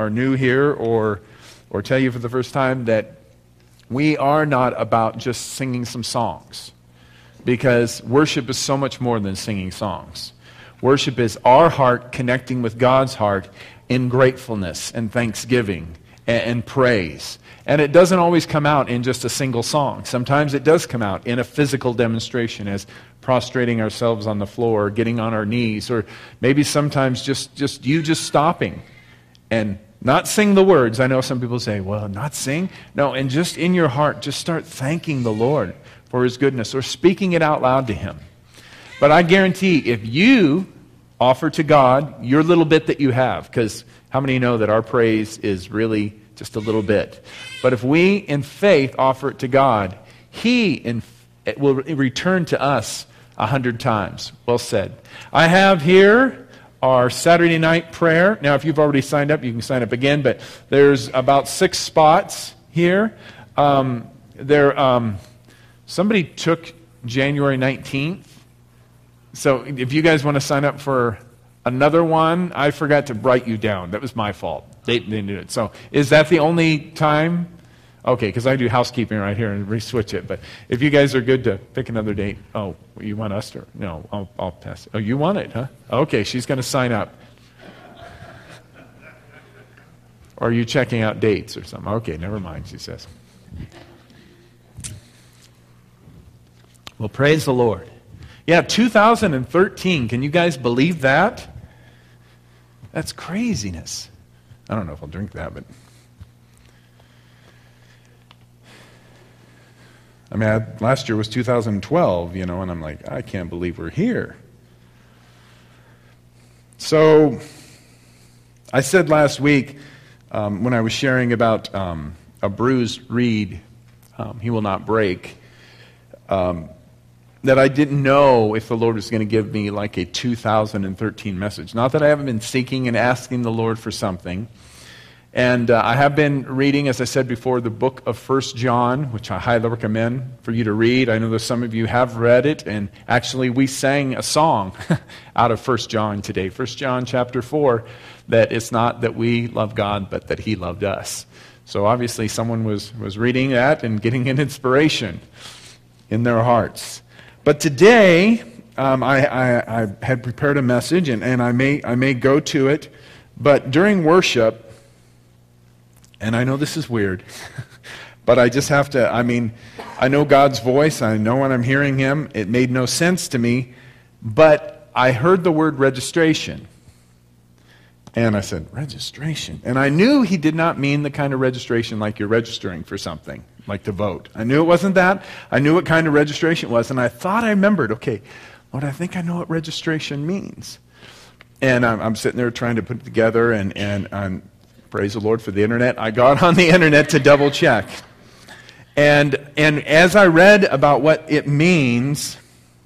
are new here or tell you for the first time that we are not about just singing some songs, because worship is so much more than singing songs. Worship is our heart connecting with God's heart in gratefulness and thanksgiving and praise. And it doesn't always come out in just a single song. Sometimes it does come out in a physical demonstration, as prostrating ourselves on the floor, or getting on our knees, or maybe sometimes just you stopping and not sing the words. I know some people say, well, not sing? No, and just in your heart, just start thanking the Lord for His goodness, or speaking it out loud to Him. But I guarantee, if you offer to God your little bit that you have, because how many know that our praise is really just a little bit? But if we in faith offer it to God, He will return to us 100 times. Well said. I have here our Saturday night prayer. Now, if you've already signed up, you can sign up again, but there's about 6 spots here. Somebody took January 19th. So if you guys want to sign up for another one, I forgot to write you down. That was my fault. They knew it. So is that the only time? Okay, because I do housekeeping right here and re-switch it. But if you guys are good to pick another date. Oh, you want us to? No, I'll pass. Oh, you want it, huh? Okay, she's going to sign up. Or are you checking out dates or something? Okay, never mind, she says. Well, praise the Lord. Yeah, 2013. Can you guys believe that? That's craziness. I don't know if I'll drink that, but... I mean, last year was 2012, and I'm like, I can't believe we're here. So, I said last week, when I was sharing about a bruised reed, he will not break, that I didn't know if the Lord was going to give me like a 2013 message. Not that I haven't been seeking and asking the Lord for something. And I have been reading, as I said before, the book of 1 John, which I highly recommend for you to read. I know that some of you have read it, and actually we sang a song out of 1 John today. 1 John chapter 4, that it's not that we love God, but that He loved us. So obviously someone was reading that and getting an inspiration in their hearts. But today, I had prepared a message, and I may go to it, but during worship, and I know this is weird, but I just have to, I know God's voice, I know when I'm hearing Him, it made no sense to me, but I heard the word registration. And I said, registration? And I knew He did not mean the kind of registration like you're registering for something, like to vote. I knew it wasn't that. I knew what kind of registration it was, and I thought I remembered, okay, Lord, I think I know what registration means. And I'm sitting there trying to put it together, and praise the Lord for the internet. I got on the internet to double check. And as I read about what it means,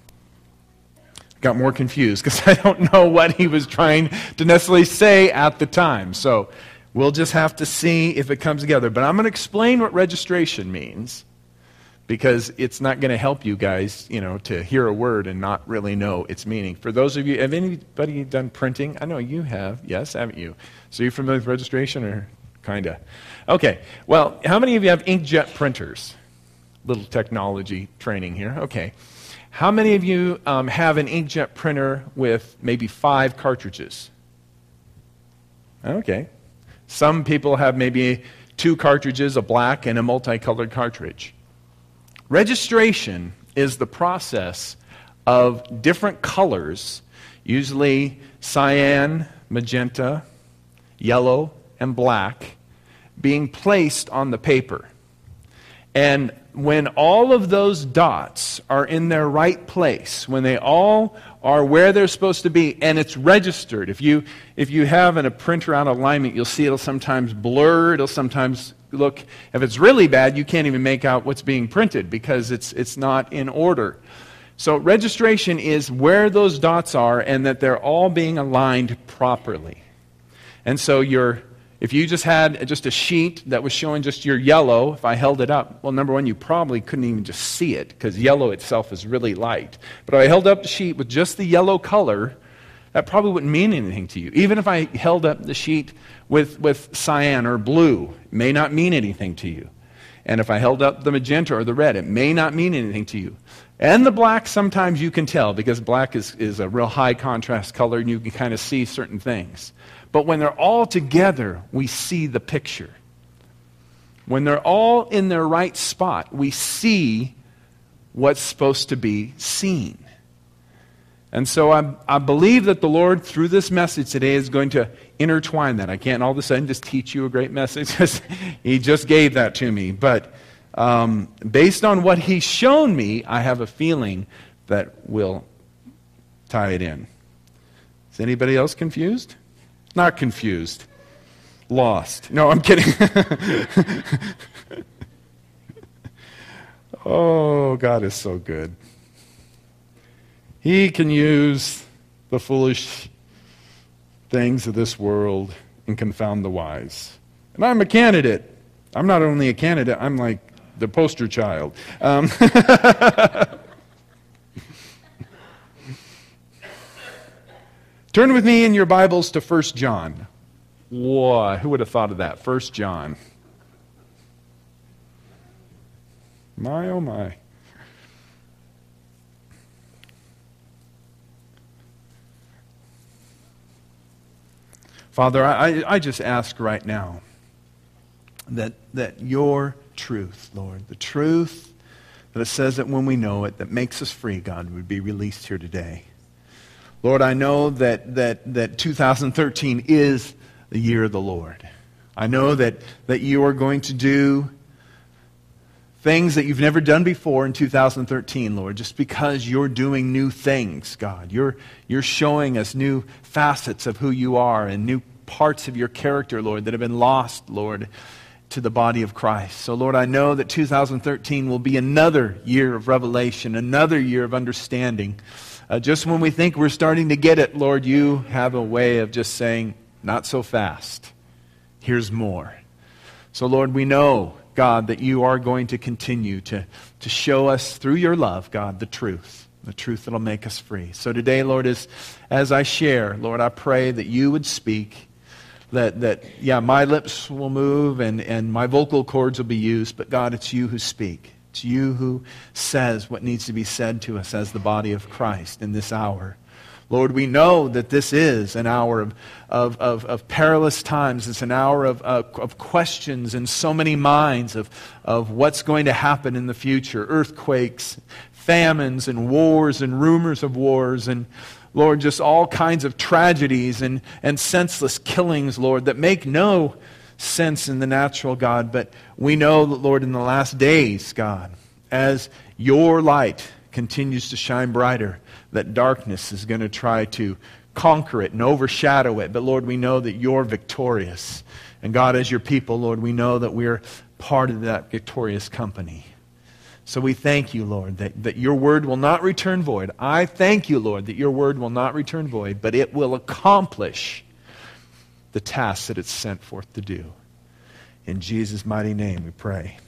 I got more confused because I don't know what he was trying to necessarily say at the time. So we'll just have to see if it comes together. But I'm going to explain what registration means, because it's not going to help you guys, to hear a word and not really know its meaning. For those of you, have anybody done printing? I know you have. Yes, haven't you? So you're familiar with registration, or kind of? Okay. Well, how many of you have inkjet printers? Little technology training here. Okay. How many of you have an inkjet printer with maybe 5 cartridges? Okay. Some people have maybe 2 cartridges, a black and a multicolored cartridge. Registration is the process of different colors, usually cyan, magenta, yellow, and black, being placed on the paper. And when all of those dots are in their right place, when they all are where they're supposed to be, and it's registered. If you have a printer out of alignment, you'll see it'll sometimes blur, it'll sometimes look, if it's really bad, you can't even make out what's being printed because it's not in order. So registration is where those dots are and that they're all being aligned properly. And so if you just had just a sheet that was showing just your yellow, if I held it up, well, number one, you probably couldn't even just see it because yellow itself is really light. But if I held up the sheet with just the yellow color, that probably wouldn't mean anything to you. Even if I held up the sheet with cyan or blue, it may not mean anything to you. And if I held up the magenta or the red, it may not mean anything to you. And the black, sometimes you can tell, because black is a real high contrast color and you can kind of see certain things. But when they're all together, we see the picture. When they're all in their right spot, we see what's supposed to be seen. And so I believe that the Lord, through this message today, is going to intertwine that. I can't all of a sudden just teach you a great message. He just gave that to me. But based on what He's shown me, I have a feeling that we'll tie it in. Is anybody else confused? Not confused. Lost. No, I'm kidding. Oh, God is so good. He can use the foolish things of this world and confound the wise. And I'm a candidate. I'm not only a candidate, I'm like the poster child. Turn with me in your Bibles to 1 John. Whoa, who would have thought of that? 1 John. My, oh my. Father, I just ask right now that your truth, Lord, the truth that it says that when we know it, that makes us free, God, would be released here today. Lord, I know that 2013 is the year of the Lord. I know that you are going to do things that you've never done before in 2013, Lord, just because you're doing new things, God. You're showing us new facets of who you are and new parts of your character, Lord, that have been lost, Lord, to the body of Christ. So, Lord, I know that 2013 will be another year of revelation, another year of understanding. Just when we think we're starting to get it, Lord, you have a way of just saying, not so fast. Here's more. So, Lord, we know, God, that you are going to continue to show us through your love, God, the truth that'll make us free. So today, Lord, as I share, Lord, I pray that you would speak, that my lips will move and my vocal cords will be used, but God, it's you who speak. It's you who says what needs to be said to us as the body of Christ in this hour. Lord, we know that this is an hour of perilous times. It's an hour of questions in so many minds of what's going to happen in the future. Earthquakes, famines, and wars, and rumors of wars, and Lord, just all kinds of tragedies and senseless killings, Lord, that make no sense in the natural, God. But we know that, Lord, in the last days, God, as your light continues to shine brighter, that darkness is going to try to conquer it and overshadow it. But Lord, we know that you're victorious. And God, as your people, Lord, we know that we're part of that victorious company. So we thank you, Lord, that your word will not return void. I thank you, Lord, that your word will not return void, but it will accomplish the task that it's sent forth to do. In Jesus' mighty name we pray.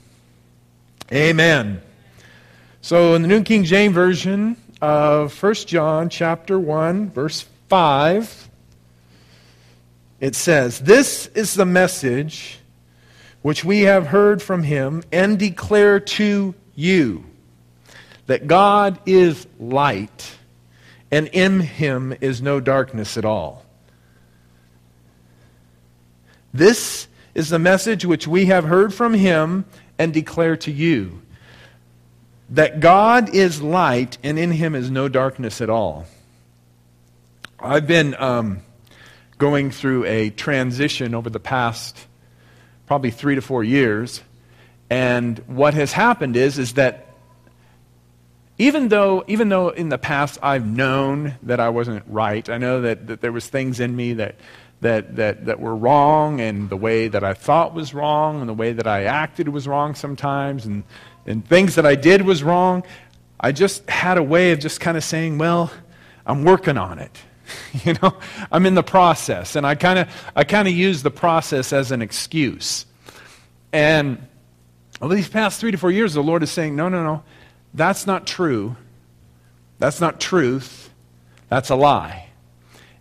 Amen. So in the New King James Version of 1 John chapter 1, verse 5, it says, "This is the message which we have heard from him and declare to you, that God is light, and in him is no darkness at all. This is the message which we have heard from him and declare to you, that God is light, and in him is no darkness at all." I've been going through a transition over the past probably 3 to 4 years, and what has happened is that even though in the past I've known that I wasn't right, I know that there was things in me that were wrong, and the way that I thought was wrong, and the way that I acted was wrong sometimes, and things that I did was wrong. I just had a way of just kind of saying, well, I'm working on it. I'm in the process. And I kind of use the process as an excuse. And over these past 3 to 4 years, the Lord is saying, no, that's not true. That's not truth. That's a lie.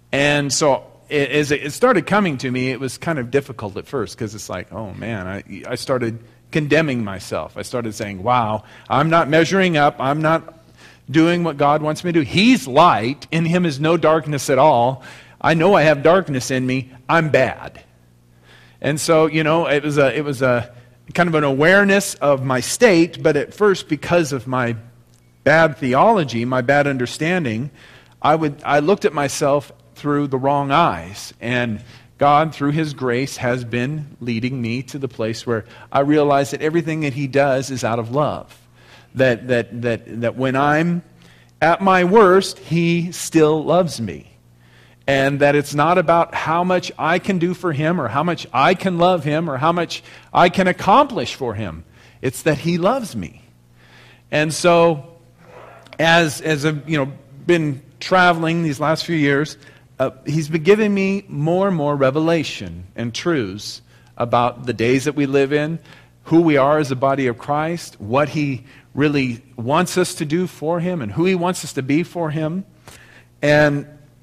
And so as it started coming to me, it was kind of difficult at first because it's like, oh man, I started condemning myself. I started saying, wow, I'm not measuring up. I'm not doing what God wants me to do. He's light. In him is no darkness at all. I know I have darkness in me. I'm bad. And so, it was a kind of an awareness of my state, but at first, because of my bad theology, my bad understanding, I looked at myself through the wrong eyes. And God, through his grace, has been leading me to the place where I realize that everything that he does is out of love. That when I'm at my worst, he still loves me. And that it's not about how much I can do for him or how much I can love him or how much I can accomplish for him. It's that he loves me. And so, as I've been traveling these last few years, he's been giving me more and more revelation and truths about the days that we live in, who we are as a body of Christ, what he really wants us to do for him, and who he wants us to be for him. And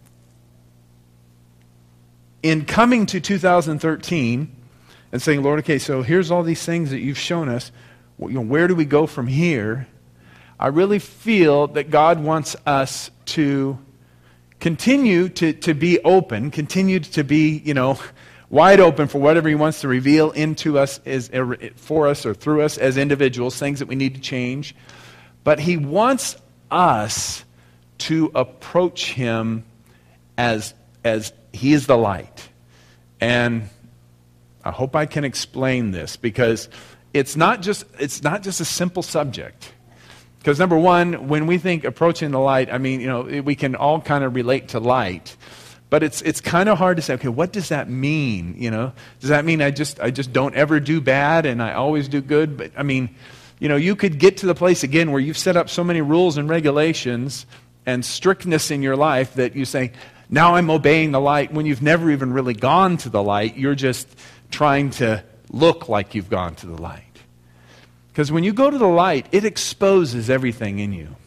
in coming to 2013 and saying, Lord, okay, so here's all these things that you've shown us. Where do we go from here? I really feel that God wants us to continue to be open, continue to be, wide open for whatever he wants to reveal into us, for us or through us as individuals, things that we need to change. But he wants us to approach him as he is the light. And I hope I can explain this, because it's not just a simple subject. Because number one, when we think approaching the light, we can all kind of relate to light. But it's kind of hard to say, okay, what does that mean? Does that mean I just don't ever do bad and I always do good? But you could get to the place again where you've set up so many rules and regulations and strictness in your life that you say, now I'm obeying the light, when you've never even really gone to the light. You're just trying to look like you've gone to the light. Because when you go to the light, it exposes everything in you.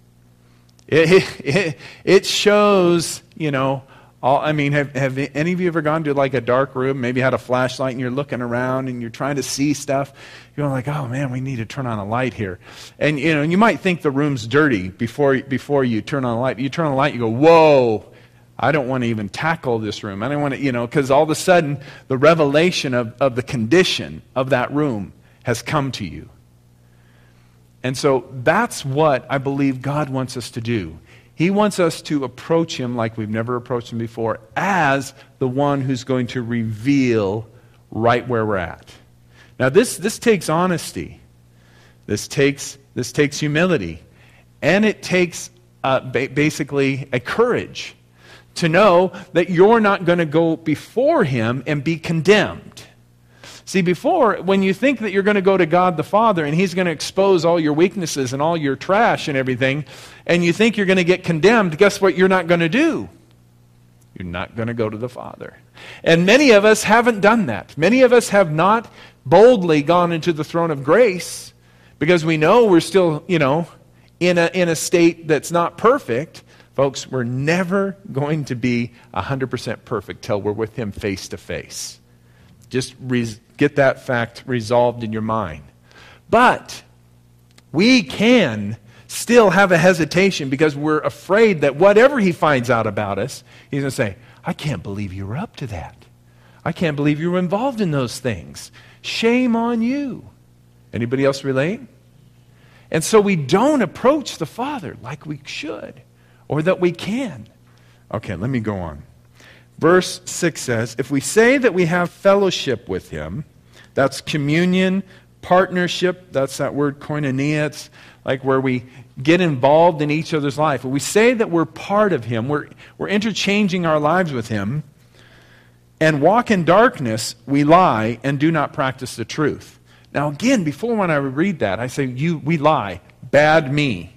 It shows, have any of you ever gone to like a dark room, maybe had a flashlight and you're looking around and you're trying to see stuff? You're like, oh man, we need to turn on a light here. And you might think the room's dirty before you turn on the light. But you turn on the light, you go, whoa, I don't want to even tackle this room. I don't want to, because all of a sudden the revelation of the condition of that room has come to you. And so that's what I believe God wants us to do. He wants us to approach him like we've never approached him before, as the one who's going to reveal right where we're at. Now this takes honesty. This takes humility. And it takes basically a courage to know that you're not going to go before him and be condemned. See, before, when you think that you're going to go to God the Father and he's going to expose all your weaknesses and all your trash and everything, and you think you're going to get condemned, guess what you're not going to do? You're not going to go to the Father. And many of us haven't done that. Many of us have not boldly gone into the throne of grace because we know we're still, in a state that's not perfect. Folks, we're never going to be 100% perfect till we're with him face to face. Just get that fact resolved in your mind. But we can still have a hesitation because we're afraid that whatever he finds out about us, he's going to say, I can't believe you were up to that. I can't believe you were involved in those things. Shame on you. Anybody else relate? And so we don't approach the Father like we should or that we can. Okay, let me go on. Verse 6 says, if we say that we have fellowship with him, that's communion, partnership, that's that word koinonia, it's like where we get involved in each other's life. If we say that we're part of him, we're interchanging our lives with him, and walk in darkness, we lie and do not practice the truth. Now again, before when I read that, I say, we lie. Bad me.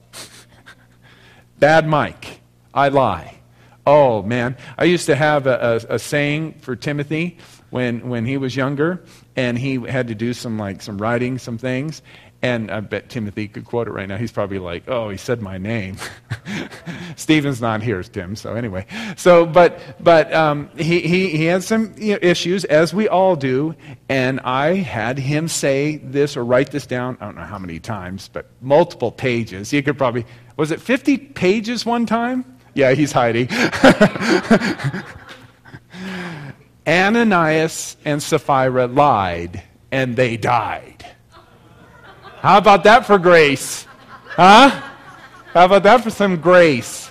Bad Mike. I lie. Oh, man. I used to have a saying for Timothy when he was younger, and he had to do some writing, some things, and I bet Timothy could quote it right now. He's probably like, oh, he said my name. Stephen's not here, Tim, so anyway. He had some issues, as we all do, and I had him say this or write this down, I don't know how many times, but multiple pages. You could probably, was it 50 pages one time? Yeah, he's hiding. Ananias and Sapphira lied, and they died. How about that for grace? Huh? How about that for some grace?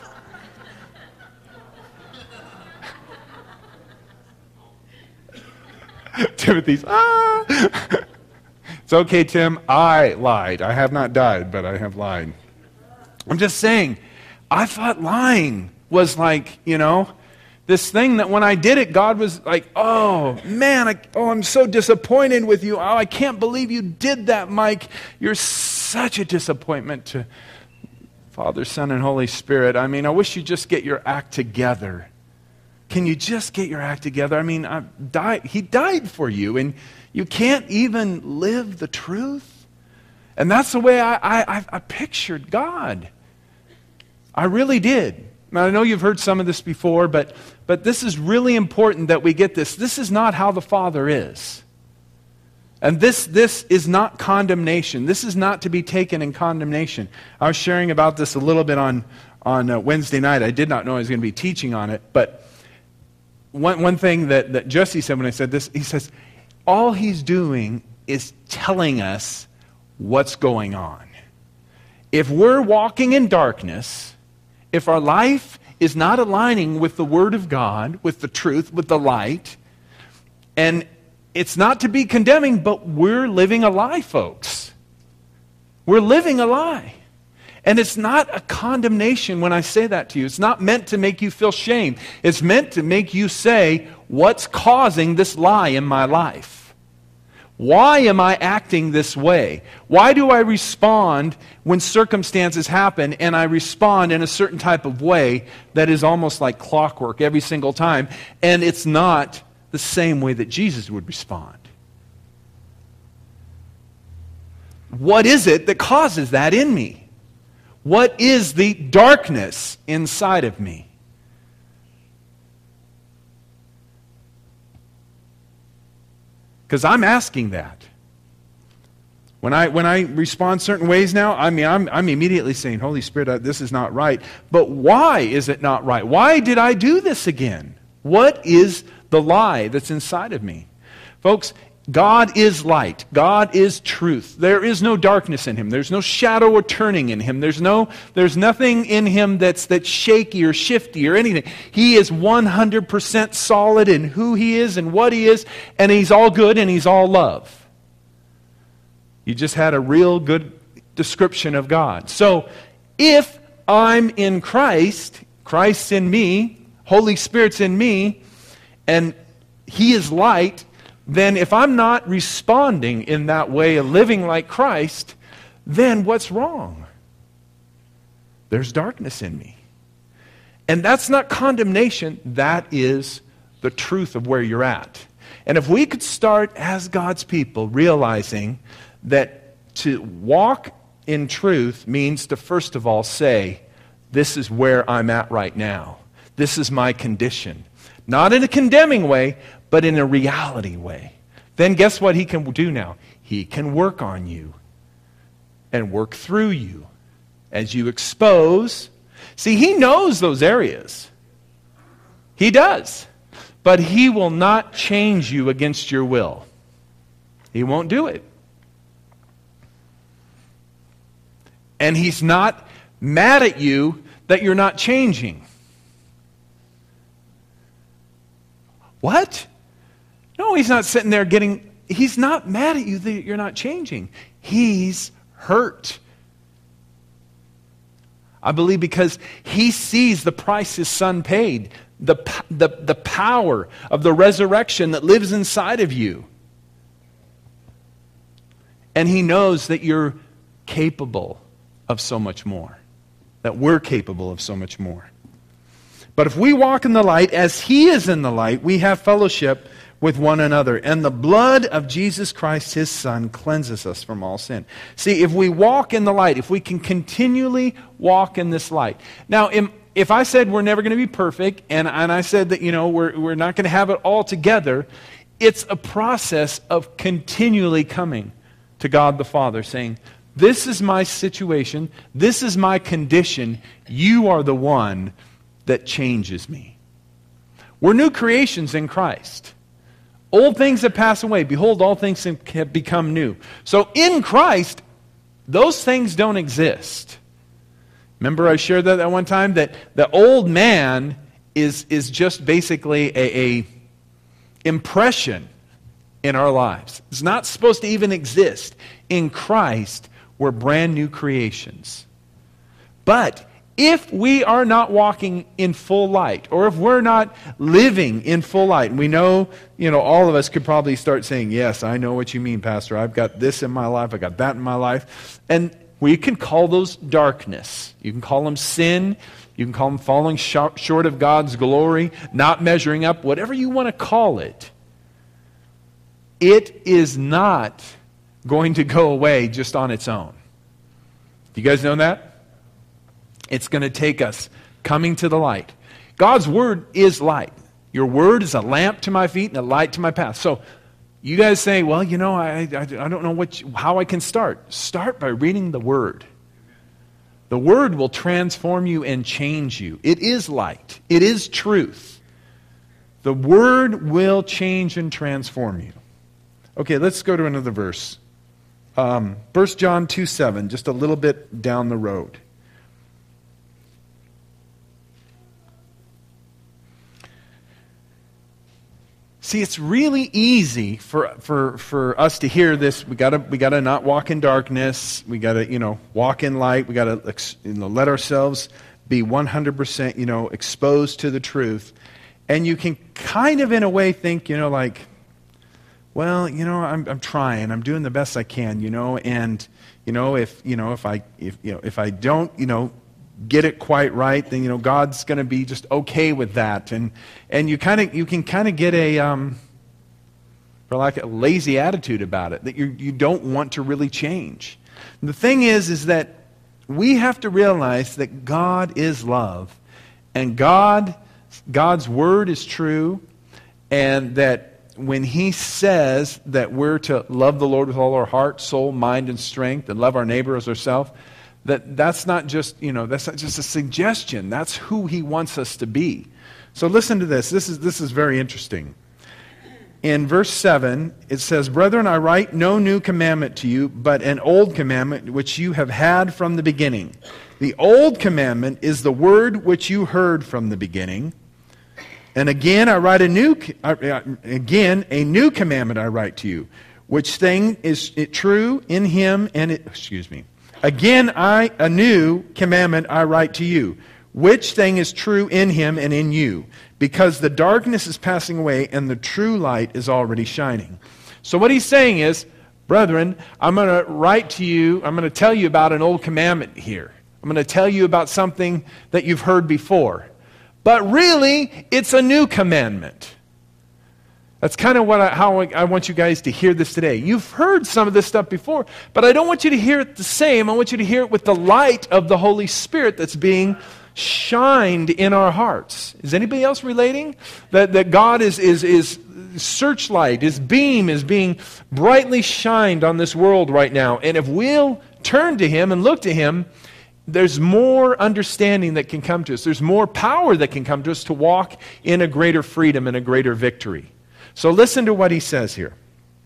Timothy's, It's okay, Tim. I lied. I have not died, but I have lied. I'm just saying, I thought lying was like, this thing that when I did it, God was like, oh, man, I'm so disappointed with you. Oh, I can't believe you did that, Mike. You're such a disappointment to Father, Son, and Holy Spirit. I mean, I wish you'd just get your act together. Can you just get your act together? I mean, He died for you, and you can't even live the truth. And that's the way I pictured God. I really did. Now, I know you've heard some of this before, but this is really important that we get this. This is not how the Father is. And this is not condemnation. This is not to be taken in condemnation. I was sharing about this a little bit on Wednesday night. I did not know I was going to be teaching on it, but one thing that Jesse said when I said this, he says, all he's doing is telling us what's going on. If we're walking in darkness, if our life is not aligning with the Word of God, with the truth, with the light, and it's not to be condemning, but we're living a lie, folks. We're living a lie. And it's not a condemnation when I say that to you. It's not meant to make you feel shame. It's meant to make you say, what's causing this lie in my life? Why am I acting this way? Why do I respond when circumstances happen and I respond in a certain type of way that is almost like clockwork every single time, and it's not the same way that Jesus would respond? What is it that causes that in me? What is the darkness inside of me? Because I'm asking that. When I respond certain ways now, I'm immediately saying, Holy Spirit, this is not right. But why is it not right? Why did I do this again? What is the lie that's inside of me? Folks, God is light. God is truth. There is no darkness in Him. There's no shadow or turning in Him. There's nothing in Him that's shaky or shifty or anything. He is 100% solid in who He is and what He is, and He's all good and He's all love. You just had a real good description of God. So, if I'm in Christ, Christ's in me, Holy Spirit's in me, and He is light, then if I'm not responding in that way of living like Christ, then what's wrong? There's darkness in me. And that's not condemnation, that is the truth of where you're at. And if we could start as God's people realizing that to walk in truth means to first of all say, this is where I'm at right now. This is my condition. Not in a condemning way, but in a reality way. Then guess what He can do now? He can work on you and work through you as you expose. See, He knows those areas. He does. But He will not change you against your will. He won't do it. And He's not mad at you that you're not changing. What? No, He's not sitting there He's not mad at you that you're not changing. He's hurt. I believe because He sees the price His Son paid, the power of the resurrection that lives inside of you. And He knows that you're capable of so much more, that we're capable of so much more. But if we walk in the light as He is in the light, we have fellowship with one another. And the blood of Jesus Christ, His Son, cleanses us from all sin. See, if we walk in the light, if we can continually walk in this light. Now, if I said we're never going to be perfect, and I said that, we're not going to have it all together, it's a process of continually coming to God the Father, saying, this is my situation, this is my condition, you are the one that changes me. We're new creations in Christ. Old things have passed away. Behold, all things have become new. So in Christ, those things don't exist. Remember I shared that at one time? That the old man is just basically a impression in our lives. It's not supposed to even exist. In Christ, we're brand new creations. But if we are not walking in full light, or if we're not living in full light, and we know, all of us could probably start saying, yes, I know what you mean, Pastor. I've got this in my life, I got that in my life. And we can call those darkness. You can call them sin. You can call them falling short of God's glory, not measuring up, whatever you want to call it. It is not going to go away just on its own. Do you guys know that? It's going to take us coming to the light. God's Word is light. Your Word is a lamp to my feet and a light to my path. So you guys say, well, I don't know how I can start. Start by reading the Word. The Word will transform you and change you. It is light. It is truth. The Word will change and transform you. Okay, let's go to another verse. 1 John 2:7, just a little bit down the road. See, it's really easy for us to hear this. We gotta not walk in darkness. We gotta walk in light. We gotta let ourselves be 100% exposed to the truth. And you can kind of in a way think well, I'm trying. I'm doing the best I can. And if I don't get it quite right, then God's going to be just okay with that, and you can kind of get a lazy attitude about it, that you don't want to really change. And the thing is that we have to realize that God is love, and God's Word is true, and that when He says that we're to love the Lord with all our heart, soul, mind, and strength, and love our neighbor as ourselves, that's not just that's not just a suggestion. That's who He wants us to be. So listen to this. This is very interesting. In verse 7, it says, "Brethren, I write no new commandment to you, but an old commandment which you have had from the beginning. The old commandment is the word which you heard from the beginning. And again, I write a new commandment I write to you, which thing is true in Him and Again, a new commandment I write to you, which thing is true in Him and in you, because the darkness is passing away and the true light is already shining." So what he's saying is, brethren, I'm going to write to you, I'm going to tell you about an old commandment here. I'm going to tell you about something that you've heard before. But really, it's a new commandment. That's kind of how I want you guys to hear this today. You've heard some of this stuff before, but I don't want you to hear it the same. I want you to hear it with the light of the Holy Spirit that's being shined in our hearts. Is anybody else relating? That God is searchlight, His beam is being brightly shined on this world right now. And if we'll turn to Him and look to Him, there's more understanding that can come to us. There's more power that can come to us to walk in a greater freedom and a greater victory. So listen to what he says here.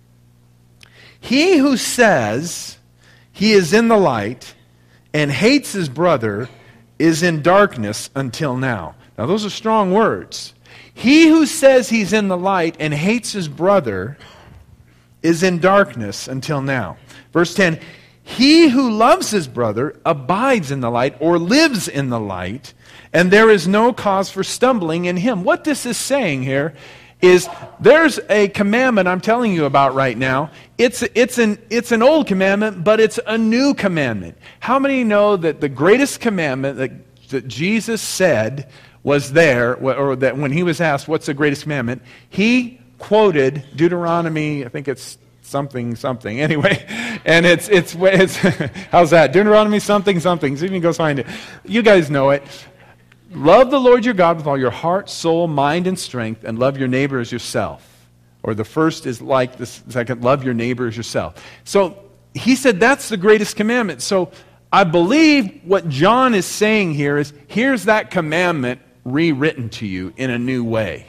"He who says he is in the light and hates his brother is in darkness until now." Now those are strong words. He who says he's in the light and hates his brother is in darkness until now. Verse 10, "He who loves his brother abides in the light," or lives in the light, "and there is no cause for stumbling in him." What this is saying here is there's a commandment I'm telling you about right now. It's an old commandment, but it's a new commandment. How many know that the greatest commandment that Jesus said was there, or that when He was asked, what's the greatest commandment, He quoted Deuteronomy, I think it's something. Anyway, and it's how's that? Deuteronomy something. So you can go find it. You guys know it. Love the Lord your God with all your heart, soul, mind, and strength, and love your neighbor as yourself. Or the first is like the second, love your neighbor as yourself. So he said that's the greatest commandment. So I believe what John is saying here is, here's that commandment rewritten to you in a new way.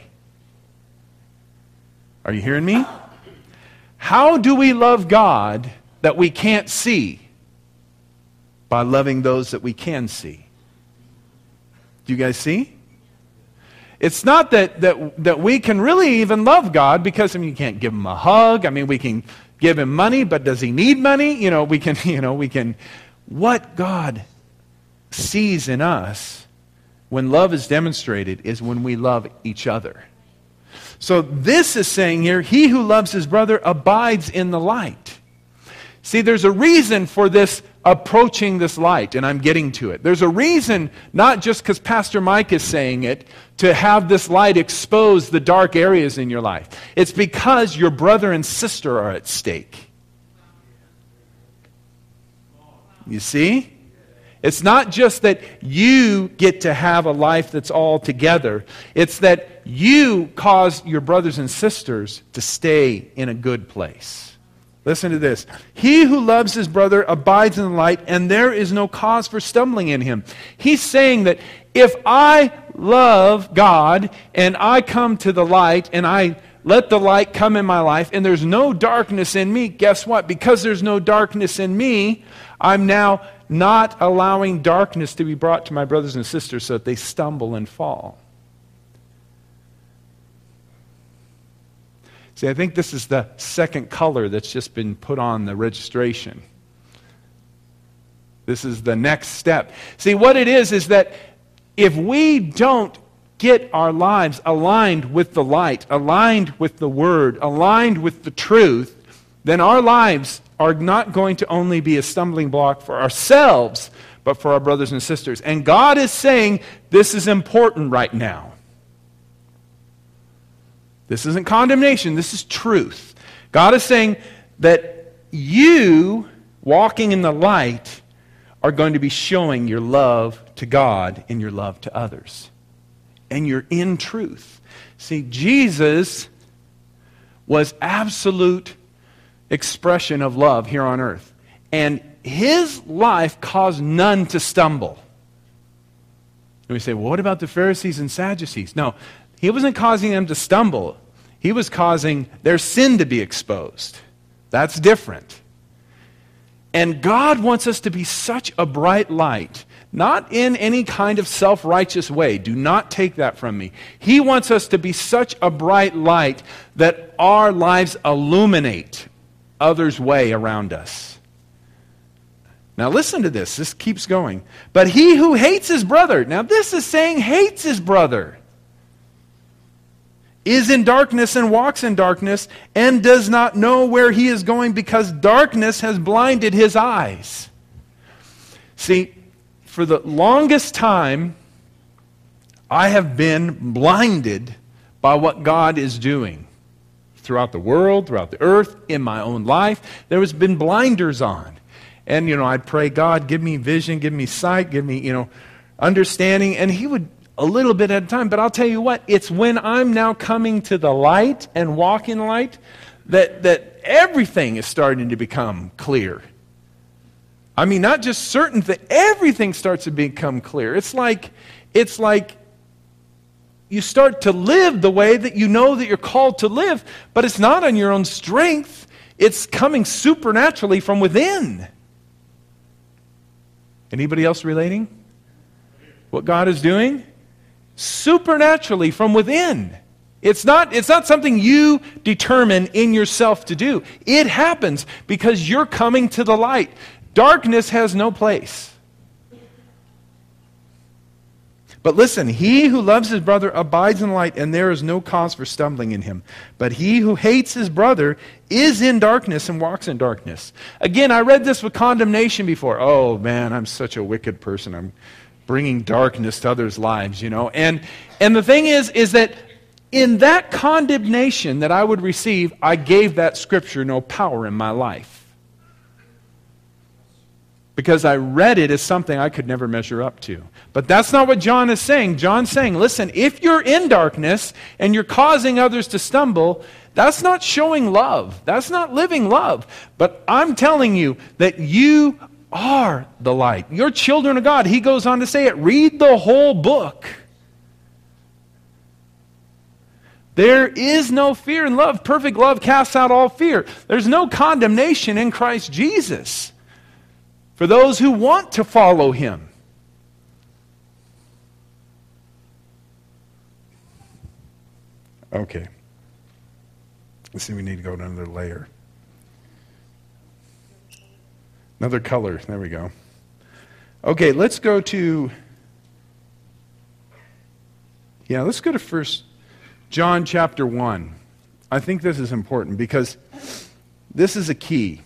Are you hearing me? How do we love God that we can't see? By loving those that we can see. Do you guys see? It's not that we can really even love God because, you can't give him a hug. We can give him money, but does he need money? We can. What God sees in us when love is demonstrated is when we love each other. So this is saying here, he who loves his brother abides in the light. See, there's a reason for this approaching this light, and I'm getting to it. There's a reason, not just because Pastor Mike is saying it, to have this light expose the dark areas in your life. It's because your brother and sister are at stake. You see? It's not just that you get to have a life that's all together. It's that you cause your brothers and sisters to stay in a good place. Listen to this. He who loves his brother abides in the light, and there is no cause for stumbling in him. He's saying that if I love God, and I come to the light, and I let the light come in my life, and there's no darkness in me, guess what? Because there's no darkness in me, I'm now not allowing darkness to be brought to my brothers and sisters so that they stumble and fall. See, I think this is the second color that's just been put on the registration. This is the next step. See, what it is that if we don't get our lives aligned with the light, aligned with the Word, aligned with the truth, then our lives are not going to only be a stumbling block for ourselves, but for our brothers and sisters. And God is saying this is important right now. This isn't condemnation, this is truth. God is saying that you, walking in the light, are going to be showing your love to God and your love to others. And you're in truth. See, Jesus was absolute expression of love here on earth. And his life caused none to stumble. And we say, well, what about the Pharisees and Sadducees? No, he wasn't causing them to stumble. He was causing their sin to be exposed. That's different. And God wants us to be such a bright light, not in any kind of self-righteous way. Do not take that from me. He wants us to be such a bright light that our lives illuminate others' way around us. Now listen to this. This keeps going. But he who hates his brother, now this is saying hates his brother, is in darkness and walks in darkness and does not know where he is going because darkness has blinded his eyes. See, for the longest time, I have been blinded by what God is doing throughout the world, throughout the earth, in my own life. There has been blinders on. And, I'd pray, God, give me vision, give me sight, give me, understanding. And he would, a little bit at a time. But I'll tell you what, it's when I'm now coming to the light and walking in light that everything is starting to become clear. Not just certain things, everything starts to become clear. It's like you start to live the way that you know that you're called to live, but it's not on your own strength. It's coming supernaturally from within. Anybody else relating? What God is doing? Supernaturally from within. It's not something you determine in yourself to do. It happens because you're coming to the light. Darkness has no place. But listen, he who loves his brother abides in light, and there is no cause for stumbling in him. But he who hates his brother is in darkness and walks in darkness. Again, I read this with condemnation before. Oh man, I'm such a wicked person. I'm bringing darkness to others' lives, And the thing is that in that condemnation that I would receive, I gave that scripture no power in my life. because I read it as something I could never measure up to. But that's not what John is saying. John's saying, listen, if you're in darkness and you're causing others to stumble, that's not showing love. That's not living love. But I'm telling you that you are the light. You're children of God. He goes on to say it. Read the whole book. There is no fear in love. Perfect love casts out all fear. There's no condemnation in Christ Jesus for those who want to follow Him. Okay. Let's see, we need to go to another layer. Another color. There we go. Okay, let's go to... let's go to 1 John chapter 1. I think this is important because this is a key.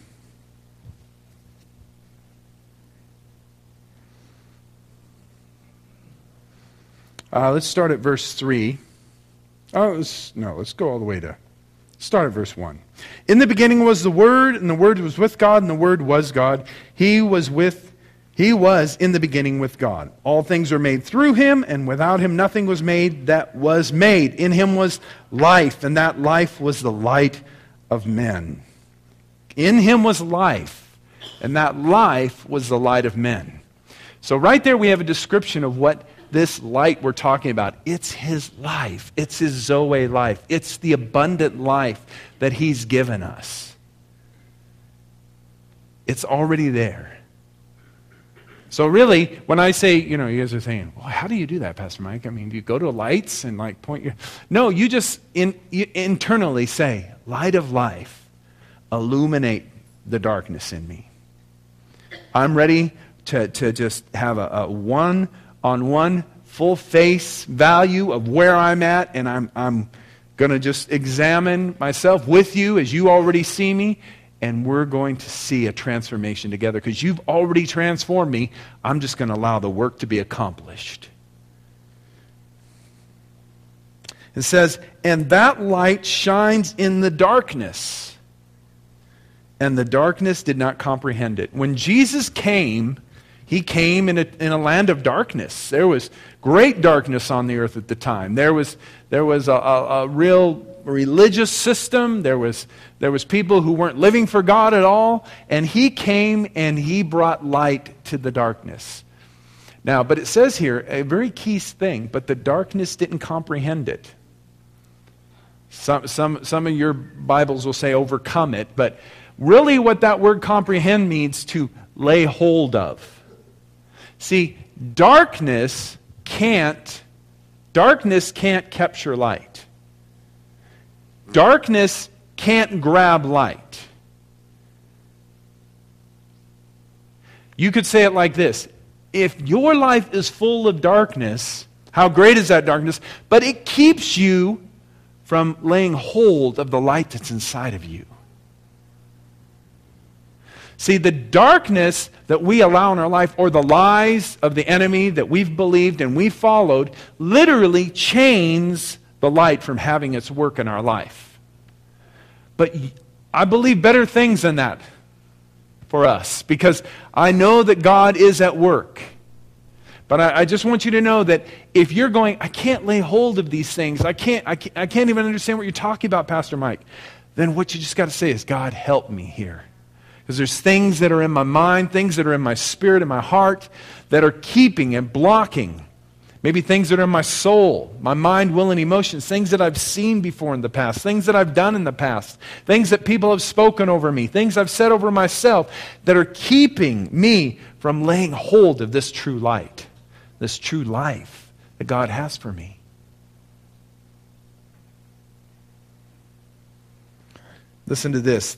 Let's start at verse 3. Let's go all the way to... Start at verse 1. In the beginning was the Word, and the Word was with God, and the Word was God. He was in the beginning with God. All things were made through Him, and without Him nothing was made that was made. In Him was life, and that life was the light of men. In Him was life, and that life was the light of men. So right there we have a description of what this light we're talking about. It's His life. It's His Zoe life. It's the abundant life that He's given us. It's already there. So really, when I say, you guys are saying, well, how do you do that, Pastor Mike? I mean, do you go to lights and point your... No, you just you internally say, light of life, illuminate the darkness in me. I'm ready to just have a one-on-one, full-face value of where I'm at, and I'm going to just examine myself with you as you already see me, and we're going to see a transformation together. Because you've already transformed me, I'm just going to allow the work to be accomplished. It says, and that light shines in the darkness, and the darkness did not comprehend it. When Jesus came, He came in a land of darkness. There was great darkness on the earth at the time. There was a real religious system. There was people who weren't living for God at all. And He came and He brought light to the darkness. Now, but it says here a very key thing, but the darkness didn't comprehend it. Some of your Bibles will say overcome it, but really what that word comprehend means to lay hold of. See, darkness can't capture light. Darkness can't grab light. You could say it like this. If your life is full of darkness, how great is that darkness? But it keeps you from laying hold of the light that's inside of you. See, the darkness that we allow in our life, or the lies of the enemy that we've believed and we've followed, literally chains the light from having its work in our life. But I believe better things than that for us, because I know that God is at work. But I just want you to know that if you're going, I can't lay hold of these things, I can't even understand what you're talking about, Pastor Mike, then what you just got to say is, God, help me here. Because there's things that are in my mind, things that are in my spirit, in my heart, that are keeping and blocking. Maybe things that are in my soul, my mind, will, and emotions, things that I've seen before in the past, things that I've done in the past, things that people have spoken over me, things I've said over myself that are keeping me from laying hold of this true light, this true life that God has for me. Listen to this.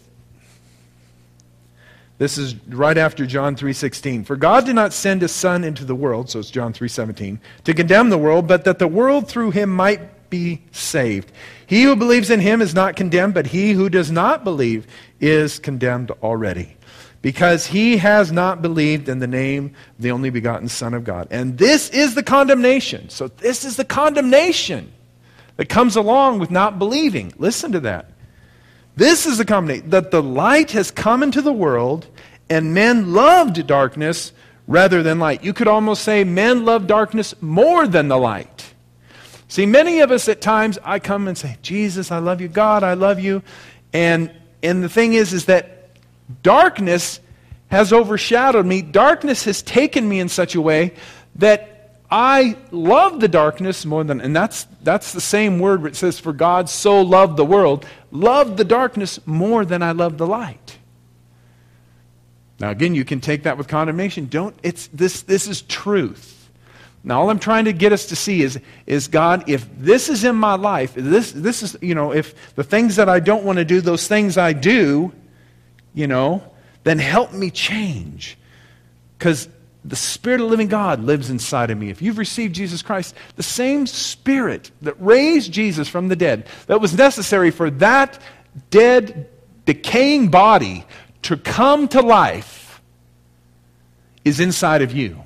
This is right after John 3:16. For God did not send His Son into the world, so it's John 3:17, to condemn the world, but that the world through Him might be saved. He who believes in Him is not condemned, but he who does not believe is condemned already, because he has not believed in the name of the only begotten Son of God. And this is the condemnation. So this is the condemnation that comes along with not believing. Listen to that. This is the condemnation, that the light has come into the world, And men loved darkness rather than light. You could almost say men love darkness more than the light. See, many of us at times, I come and say, Jesus, I love you. God, I love you. And the thing is that darkness has overshadowed me. Darkness has taken me in such a way that I love the darkness more than, and that's the same word where it says, for God so loved the world, loved the darkness more than I love the light. Now again, you can take that with condemnation. This is truth. Now, all I'm trying to get us to see is God, if this is in my life, this is, if the things that I don't want to do, those things I do, then help me change. Because the Spirit of the living God lives inside of me. If you've received Jesus Christ, the same Spirit that raised Jesus from the dead, that was necessary for that dead, decaying body to come to life, is inside of you.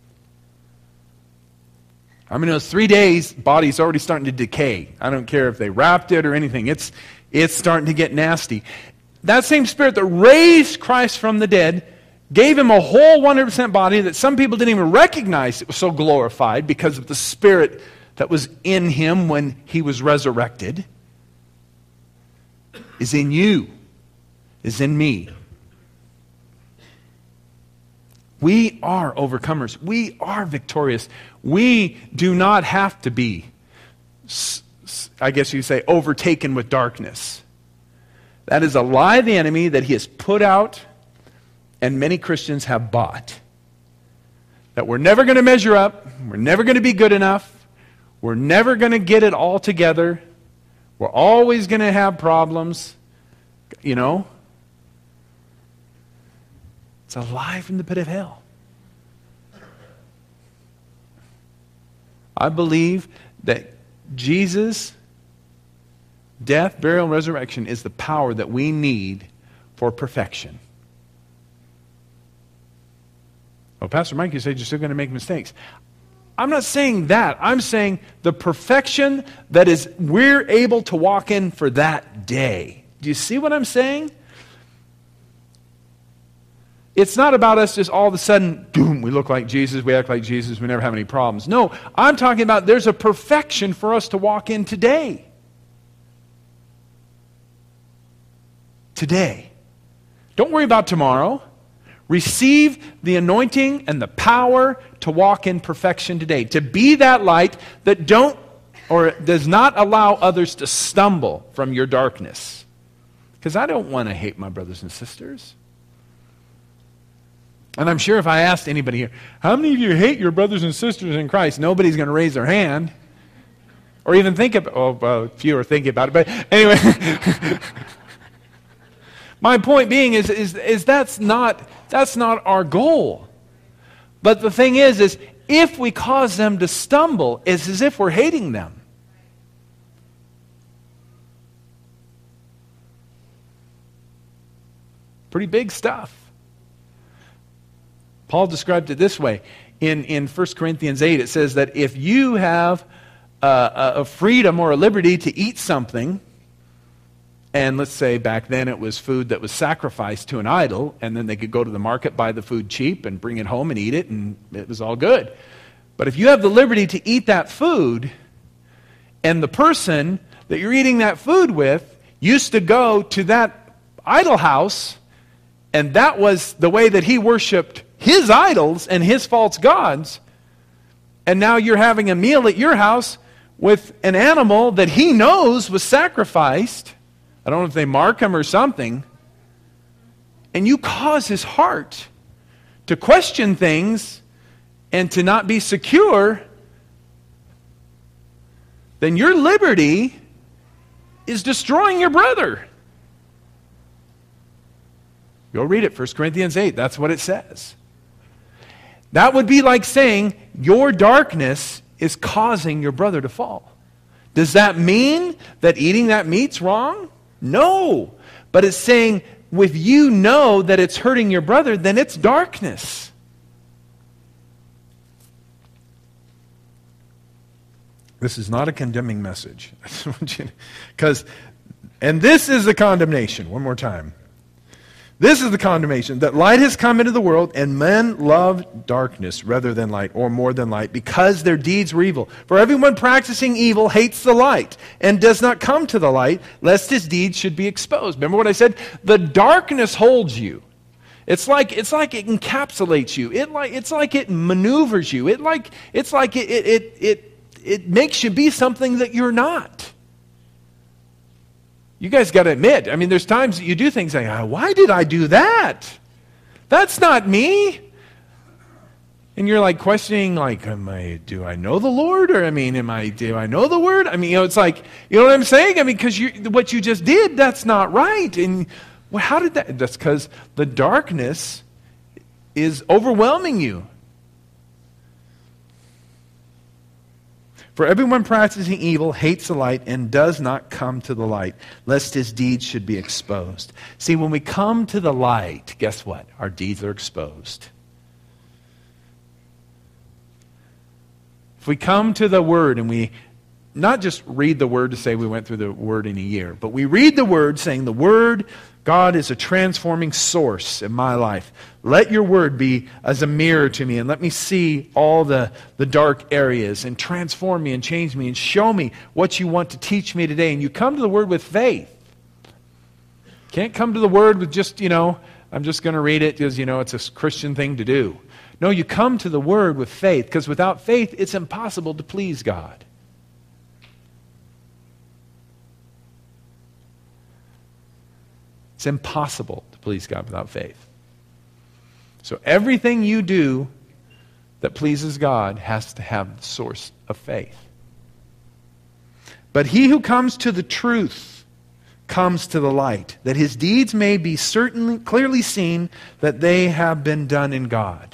I mean, those 3 days, body's already starting to decay. I don't care if they wrapped it or anything. It's starting to get nasty. That same Spirit that raised Christ from the dead gave him a whole 100% body that some people didn't even recognize it was so glorified because of the Spirit that was in him when he was resurrected, is in you, is in me. We are overcomers. We are victorious. We do not have to be, I guess you say, overtaken with darkness. That is a lie of the enemy that he has put out, and many Christians have bought. That we're never going to measure up. We're never going to be good enough. We're never going to get it all together. We're always going to have problems. It's a lie from the pit of hell. I believe that Jesus' death, burial, and resurrection is the power that we need for perfection. Oh, Pastor Mike, you said you're still going to make mistakes. I'm not saying that. I'm saying the perfection that is we're able to walk in for that day. Do you see what I'm saying? It's not about us just all of a sudden, boom, we look like Jesus, we act like Jesus, we never have any problems. No, I'm talking about there's a perfection for us to walk in today. Today. Don't worry about tomorrow. Receive the anointing and the power to walk in perfection today. To be that light that does not allow others to stumble from your darkness. Because I don't want to hate my brothers and sisters. And I'm sure if I asked anybody here, how many of you hate your brothers and sisters in Christ? Nobody's going to raise their hand. Or even think about, few are thinking about it. But anyway, my point being is that's not our goal. But the thing is if we cause them to stumble, it's as if we're hating them. Pretty big stuff. Paul described it this way. In 1 Corinthians 8, it says that if you have a freedom or a liberty to eat something, and let's say back then it was food that was sacrificed to an idol, and then they could go to the market, buy the food cheap, and bring it home and eat it, and it was all good. But if you have the liberty to eat that food, and the person that you're eating that food with used to go to that idol house, and that was the way that he worshipped his idols and his false gods, and now you're having a meal at your house with an animal that he knows was sacrificed. I don't know if they mark him or something. And you cause his heart to question things and to not be secure, then your liberty is destroying your brother. Go read it, 1 Corinthians 8. That's what it says. That would be like saying your darkness is causing your brother to fall. Does that mean that eating that meat's wrong? No. But it's saying if you know that it's hurting your brother, then it's darkness. This is not a condemning message. I just want you to, and this is the condemnation. One more time. This is the condemnation, that light has come into the world, and men love darkness rather than light, or more than light, because their deeds were evil. For everyone practicing evil hates the light, and does not come to the light, lest his deeds should be exposed. Remember what I said? The darkness holds you. It's like it encapsulates you. It's like it maneuvers you. It makes you be something that you're not. You guys got to admit, I mean, there's times that you do things like, why did I do that? That's not me. And you're like questioning, like, do I know the Lord? Or, do I know the Word? I mean, it's like, you know what I'm saying? I mean, because what you just did, that's not right. And how did that? That's because the darkness is overwhelming you. For everyone practicing evil hates the light and does not come to the light, lest his deeds should be exposed. See, when we come to the light, guess what? Our deeds are exposed. If we come to the Word and we not just read the Word to say we went through the Word in a year, but we read the Word saying the Word, God, is a transforming source in my life. Let your Word be as a mirror to me, and let me see all the dark areas, and transform me and change me and show me what you want to teach me today. And you come to the Word with faith. Can't come to the Word with just, I'm just going to read it because, it's a Christian thing to do. No, you come to the Word with faith, because without faith, it's impossible to please God. It's impossible to please God without faith. So everything you do that pleases God has to have the source of faith. But he who comes to the truth comes to the light, that his deeds may be certainly clearly seen that they have been done in God.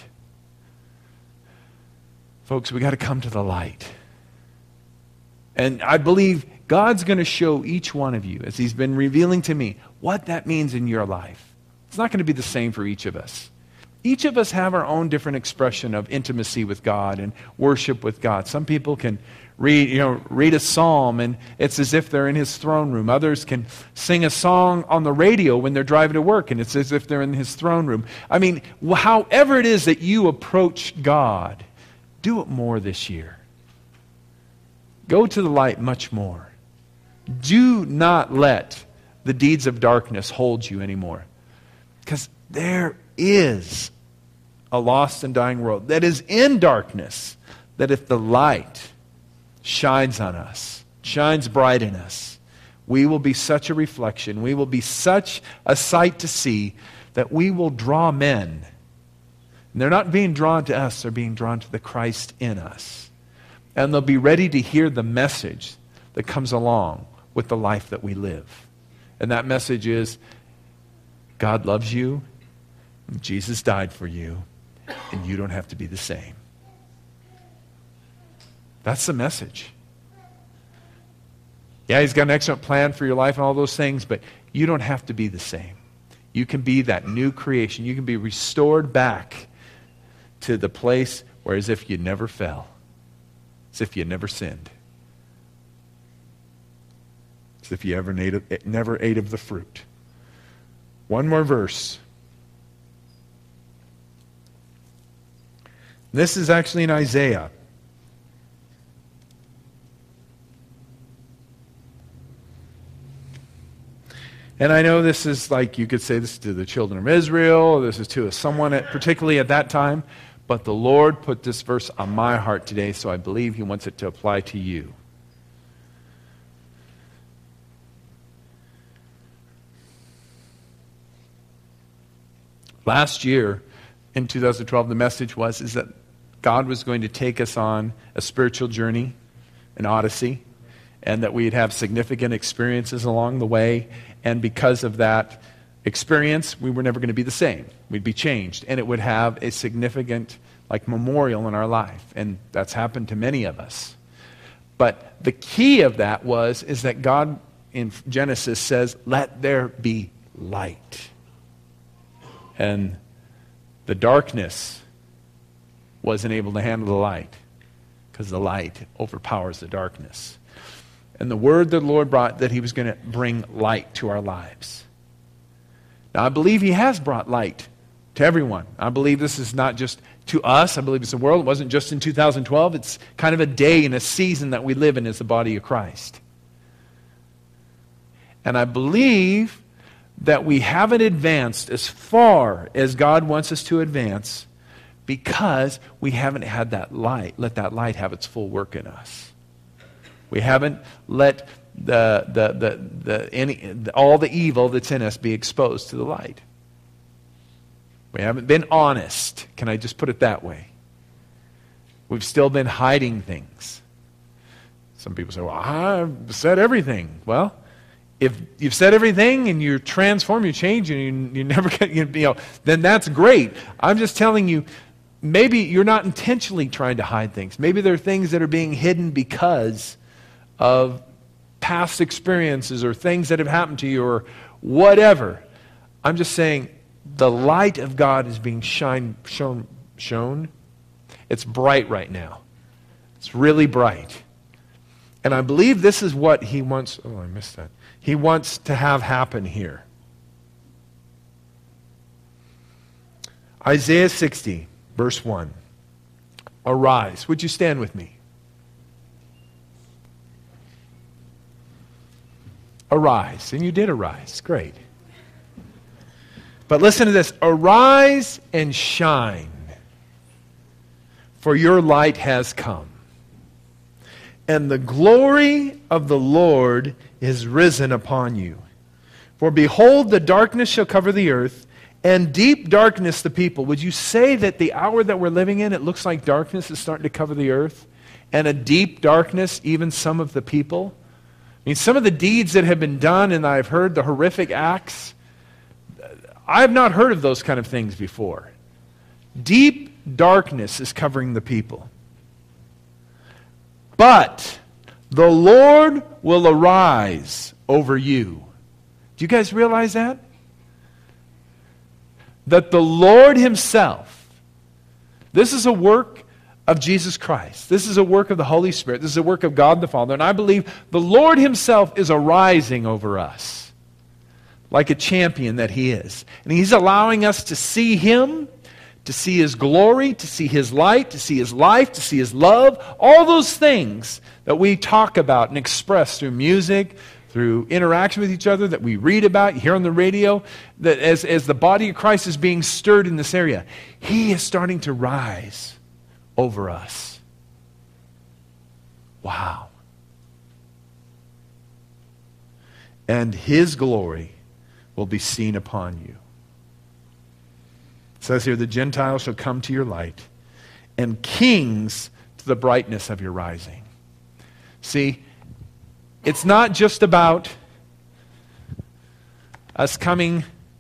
Folks, we got to come to the light. And I believe God's going to show each one of you, as he's been revealing to me, what that means in your life. It's not going to be the same for each of us. Each of us have our own different expression of intimacy with God and worship with God. Some people can read a psalm and it's as if they're in his throne room. Others can sing a song on the radio when they're driving to work and it's as if they're in his throne room. I mean, however it is that you approach God, do it more this year. Go to the light much more. Do not let the deeds of darkness hold you anymore. Because there is a lost and dying world that is in darkness, that if the light shines on us, shines bright in us, we will be such a reflection, we will be such a sight to see that we will draw men. And they're not being drawn to us, they're being drawn to the Christ in us. And they'll be ready to hear the message that comes along with the life that we live. And that message is, God loves you, Jesus died for you, and you don't have to be the same. That's the message. Yeah, he's got an excellent plan for your life and all those things, but you don't have to be the same. You can be that new creation. You can be restored back to the place where as if you never fell, as if you never sinned, as if you never ate of the fruit. One more verse. This is actually in Isaiah. And I know this is like, you could say this to the children of Israel, this is to someone particularly at that time, but the Lord put this verse on my heart today, so I believe he wants it to apply to you. Last year, in 2012, the message is that God was going to take us on a spiritual journey, an odyssey, and that we'd have significant experiences along the way. And because of that experience, we were never going to be the same. We'd be changed. And it would have a significant memorial in our life. And that's happened to many of us. But the key of that is that God in Genesis says, let there be light. And the darkness wasn't able to handle the light because the light overpowers the darkness. And the word that the Lord brought, that he was going to bring light to our lives. Now, I believe he has brought light to everyone. I believe this is not just to us. I believe it's the world. It wasn't just in 2012. It's kind of a day and a season that we live in as the body of Christ. And I believe that we haven't advanced as far as God wants us to advance because we haven't had that light, let that light have its full work in us. We haven't let all the evil that's in us be exposed to the light. We haven't been honest. Can I just put it that way? We've still been hiding things. Some people say, well, I've said everything. Well, if you've said everything and you're transformed, you change, and you never get, then that's great. I'm just telling you, maybe you're not intentionally trying to hide things. Maybe there are things that are being hidden because of past experiences or things that have happened to you or whatever. I'm just saying the light of God is being shown. It's bright right now. It's really bright. And I believe this is what he wants. Oh, I missed that. He wants to have happen here. Isaiah 60, verse 1. Arise. Would you stand with me? Arise. And you did arise. Great. But listen to this. Arise and shine, for your light has come, and the glory of the Lord is risen upon you. For behold, the darkness shall cover the earth, and deep darkness the people. Would you say that the hour that we're living in, it looks like darkness is starting to cover the earth, and a deep darkness, even some of the people? I mean, some of the deeds that have been done, and I've heard the horrific acts, I have not heard of those kind of things before. Deep darkness is covering the people. But the Lord will arise over you. Do you guys realize that? That the Lord himself, this is a work of Jesus Christ. This is a work of the Holy Spirit. This is a work of God the Father. And I believe the Lord himself is arising over us like a champion that he is. And he's allowing us to see him, to see his glory, to see his light, to see his life, to see his love, all those things that we talk about and express through music, through interaction with each other, that we read about, hear on the radio, that as the body of Christ is being stirred in this area, he is starting to rise over us. Wow. And his glory will be seen upon you. It says here, the Gentiles shall come to your light, and kings to the brightness of your rising. See, it's not just about us coming.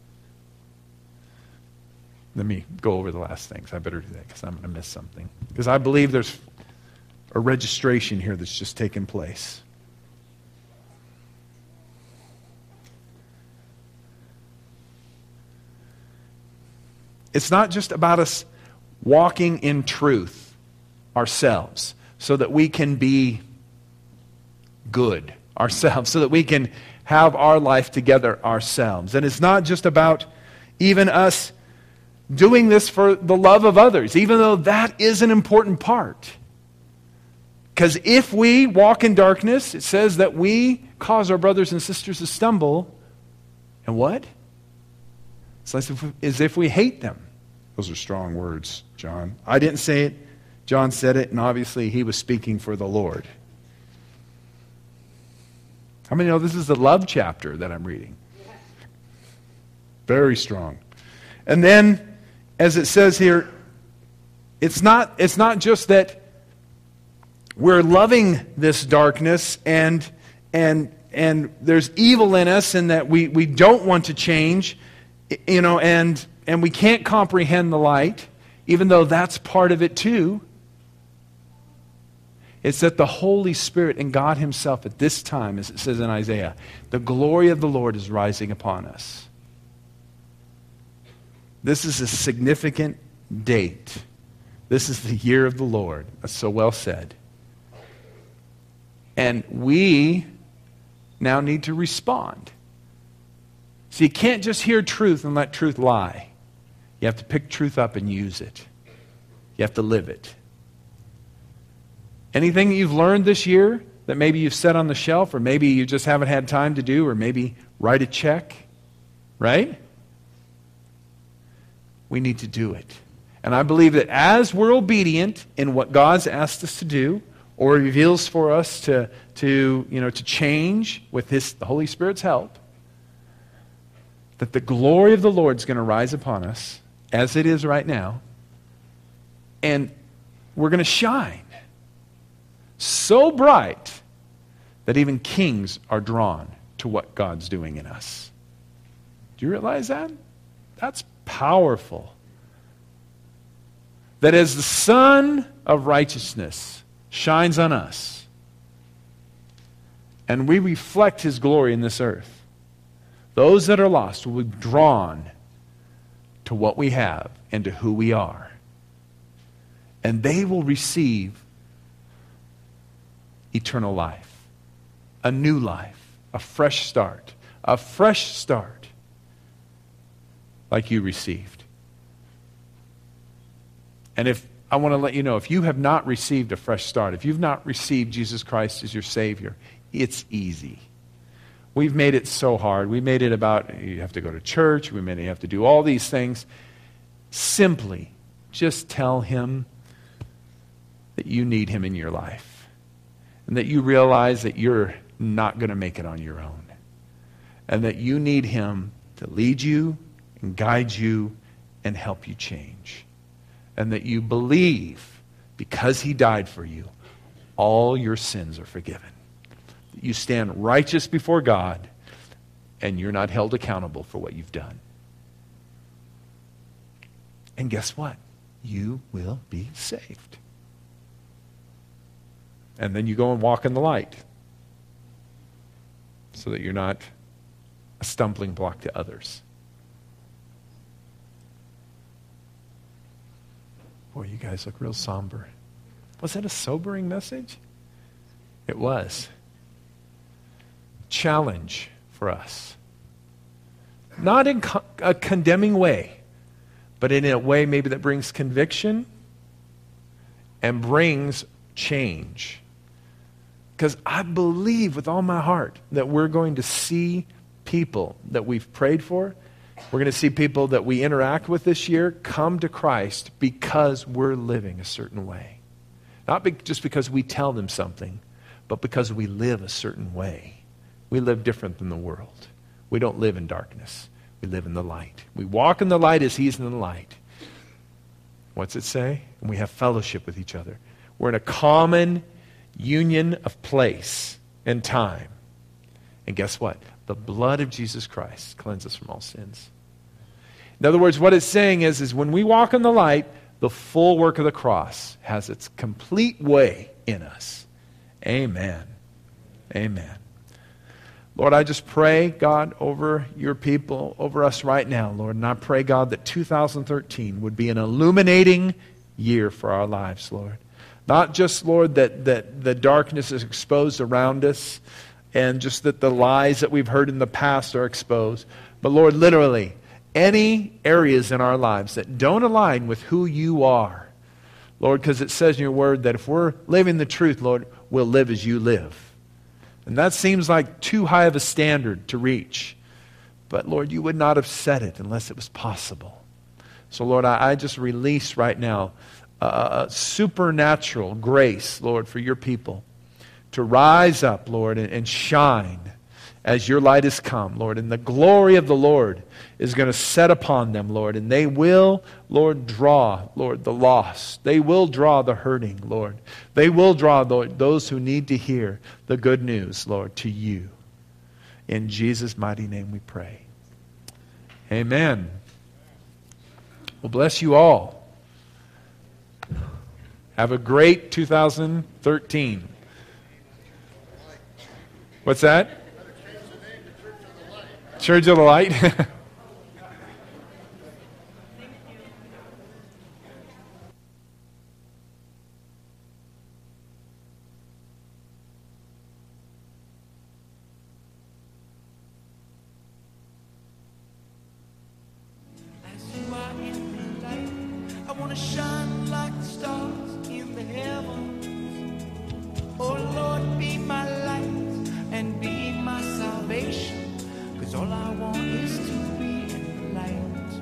Let me go over the last things. I better do that because I'm going to miss something. Because I believe there's a registration here that's just taken place. It's not just about us walking in truth ourselves so that we can be good ourselves, so that we can have our life together ourselves. And it's not just about even us doing this for the love of others, even though that is an important part. Because if we walk in darkness, it says that we cause our brothers and sisters to stumble. And what? It's as if we hate them. Those are strong words, John. I didn't say it. John said it, and obviously he was speaking for the Lord. How many know this is the love chapter that I'm reading? Very strong. And then, as it says here, it's not just that we're loving this darkness and there's evil in us and that we don't want to change, and we can't comprehend the light, even though that's part of it too. It's that the Holy Spirit and God himself at this time, as it says in Isaiah, the glory of the Lord is rising upon us. This is a significant date. This is the year of the Lord. That's so well said. And we now need to respond. So you can't just hear truth and let truth lie. You have to pick truth up and use it. You have to live it. Anything that you've learned this year that maybe you've set on the shelf, or maybe you just haven't had time to do, or maybe write a check, right? We need to do it. And I believe that as we're obedient in what God's asked us to do, or reveals for us to change with the Holy Spirit's help, that the glory of the Lord is going to rise upon us, as it is right now, and we're going to shine so bright that even kings are drawn to what God's doing in us. Do you realize that? That's powerful. That as the sun of righteousness shines on us, and we reflect His glory in this earth, those that are lost will be drawn to what we have and to who we are. And they will receive eternal life, a new life, a fresh start like you received. And if I want to let you know, if you have not received a fresh start, if you've not received Jesus Christ as your Savior, it's easy. We've made it so hard. We made it about you have to go to church. We made it you have to do all these things. Simply just tell Him that you need Him in your life, and that you realize that you're not going to make it on your own, and that you need Him to lead you and guide you and help you change, and that you believe because He died for you, all your sins are forgiven. You stand righteous before God, and you're not held accountable for what you've done. And guess what? You will be saved. And then you go and walk in the light, so that you're not a stumbling block to others. Boy, you guys look real somber. Was that a sobering message? It was. Challenge for us. Not in a condemning way, but in a way maybe that brings conviction and brings change. Because I believe with all my heart that we're going to see people that we've prayed for, we're going to see people that we interact with this year come to Christ because we're living a certain way. Not just because we tell them something, but because we live a certain way. We live different than the world. We don't live in darkness. We live in the light. We walk in the light as He's in the light. What's it say? And we have fellowship with each other. We're in a common union of place and time. And guess what? The blood of Jesus Christ cleanses us from all sins. In other words, what it's saying is when we walk in the light, the full work of the cross has its complete way in us. Amen. Amen. Lord, I just pray, God, over your people, over us right now, Lord. And I pray, God, that 2013 would be an illuminating year for our lives, Lord. Not just, Lord, that the darkness is exposed around us and just that the lies that we've heard in the past are exposed. But, Lord, literally, any areas in our lives that don't align with who you are, Lord, because it says in your word that if we're living the truth, Lord, we'll live as you live. And that seems like too high of a standard to reach. But Lord, you would not have said it unless it was possible. So Lord, I just release right now a supernatural grace, Lord, for your people to rise up, Lord, and shine as your light has come, Lord. And the glory of the Lord is going to set upon them, Lord. And they will, Lord, draw, Lord, the lost. They will draw the hurting, Lord. They will draw, Lord, those who need to hear the good news, Lord, to you. In Jesus' mighty name we pray. Amen. Well, bless you all. Have a great 2013. What's that? Church of the Light. want to shine like the stars in the heavens.